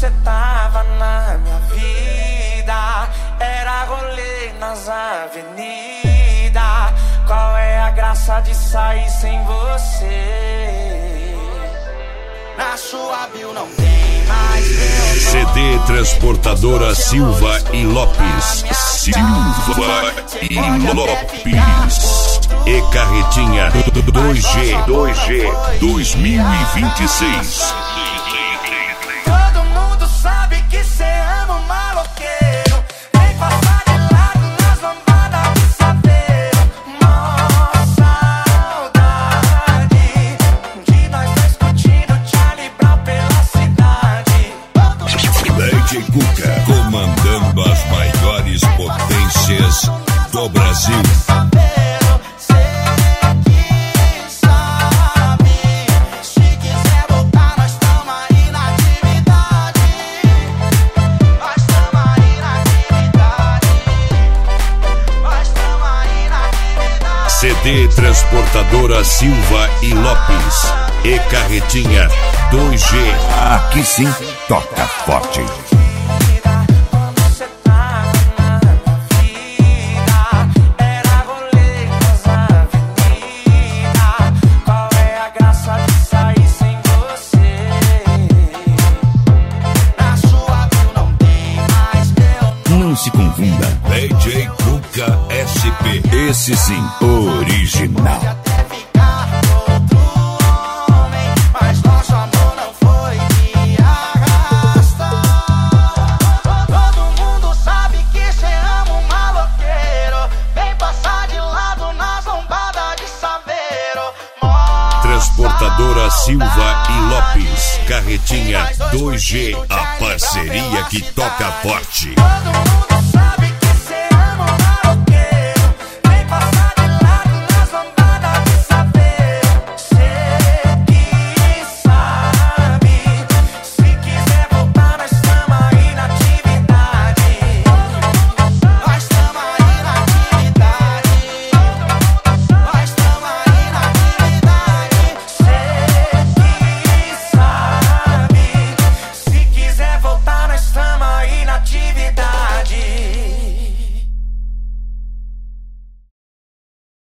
cê tava na minha vida, era rolê nas avenidas. Qual é a graça de sair sem você? Na sua bio não tem mais meu CD Transportadora Silva e Lopes. Silva e Lopes. E Carretinha 2G 2026. Todo mundo sabe que cê ama um maloqueiro. Vem passar de lado nas lambadas de saveiro. Mó saudade de nós dois curtindo Charlie Brown pela cidade. DJ Cuca comandando as maiores potências do Brasil. CD Transportadora Silva e Lopes. E Carretinha 2G. Aqui sim, toca forte. Não se confunda. DJ Cuca SP. Esse sim, original. Transportadora Silva e Lopes. Carretinha 2G. A parceria que toca forte.